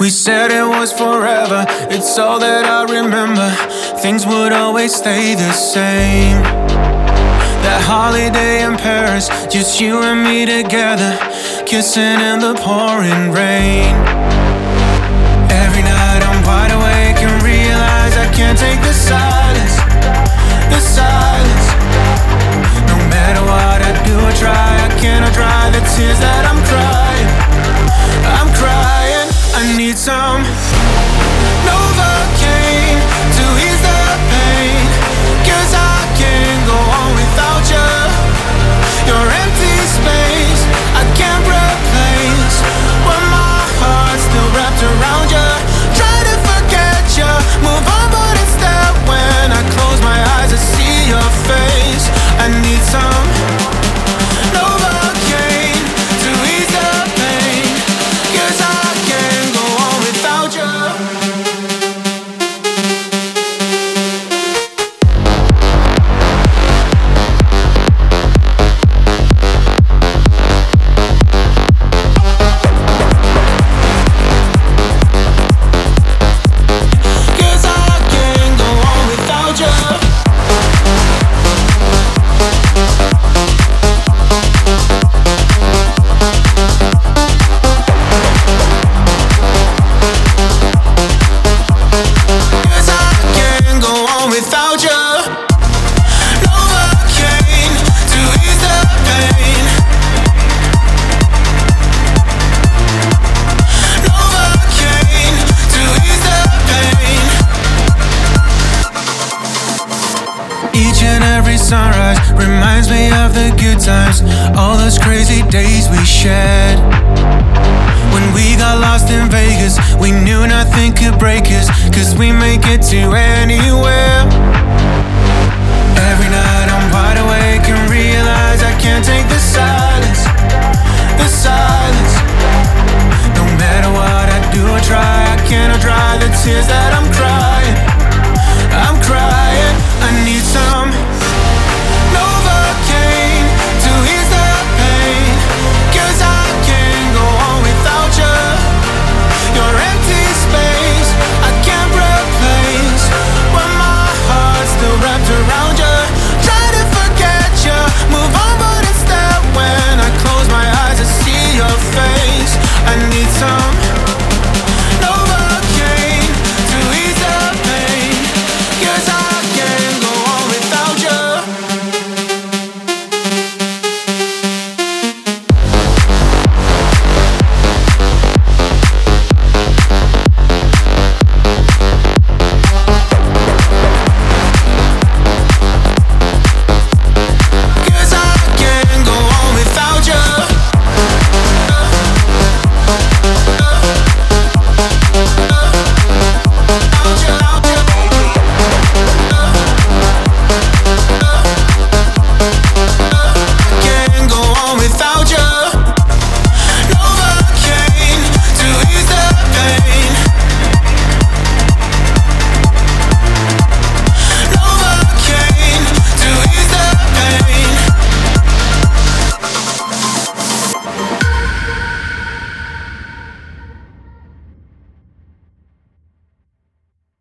We said it was forever, it's all that I remember. Things would always stay the same. That holiday in Paris, just you and me together, kissing in the pouring rain. Every night I'm wide awake and realize I can't take the silence, the silence. No matter what I do or try, I cannot dry the tears that I'm crying. I'm crying, I need some Novocaine to ease the pain, 'cause I can't go on without you. Your empty space, I can't replace, when my heart's still wrapped around you. Try to forget you, move on, but instead when I close my eyes I see your face. I need some Novocaine to ease the pain, 'cause I can't go on without you. Sunrise reminds me of the good times, all those crazy days we shared. When we got lost in Vegas, we knew nothing could break us, 'cause we make it to anywhere. Every night I'm wide awake and realize I can't take the silence, the silence.